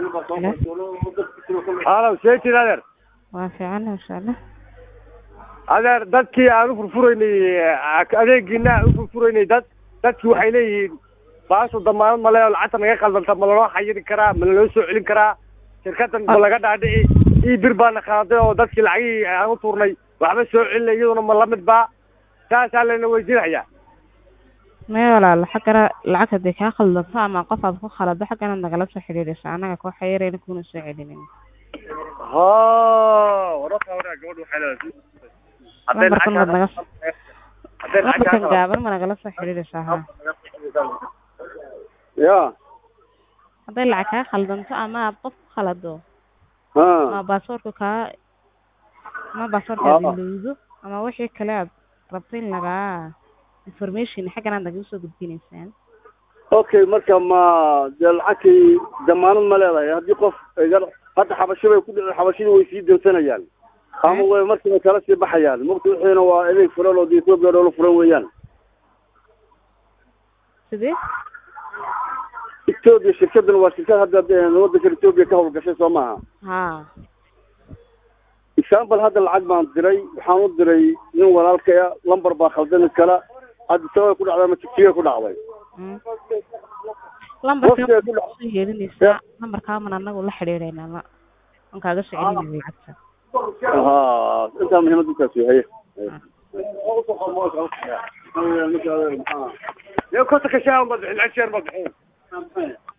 هلا سيتي هذا وافعنا إن شاء الله. هذا dadkii aan u furfuraynay adeegina u furfuraynay dadkii waxay leeyihiin baaso damaanad ma leeyo lacagta naga qaldanta ma loo xayiri karaa ma loo soo celin karaa shirkadan ma laga dhaadhici ii bir baan qaaday oo dadkii lacagii aan u turnay waxba soo celinay iyaduna ma la mid ba taas aan weydiinaya ما ولا حكرا العكس دي كاخل فما قصد كو خلد حكنا نغلا سو خريريس انا كو خيرين كون سو علينين ها ورقه ورقه جود حلال hadday lacag gaaban ma nagala soo xiriiraysaa ya hadday lacag ka khaldanto ama qof khalado ma baasaboorka diluudo ama wixii kale aad rabtiin laga information xagana naga soo gudbinaysaan okay marka ma lacagii damaanad ma leedahay hadii qof hadda xabashada ku dhacay xabashada way sii dansanayaan ama way markii kala sii baxayaan mugti waxayna waa adeeg furan oo Ethiopia loo furan weeyaan sidee Ethiopia shirkadan waa shirkad hadda waddanka Ethiopia ka howlgashay Soomaha example hadda lacag baan diray waxaan u diray nin walaalkaya lambar baa khaldan kala hadda soo ku dhacday ma tigtiga ku dhacday lambarka soo yeelinaysa lambarka ma anagu la xiriireynaa ma aan kaaga soo celinay lacagta انت مهمة التسويق هي يا كنت كشاف مدح العشر مدحين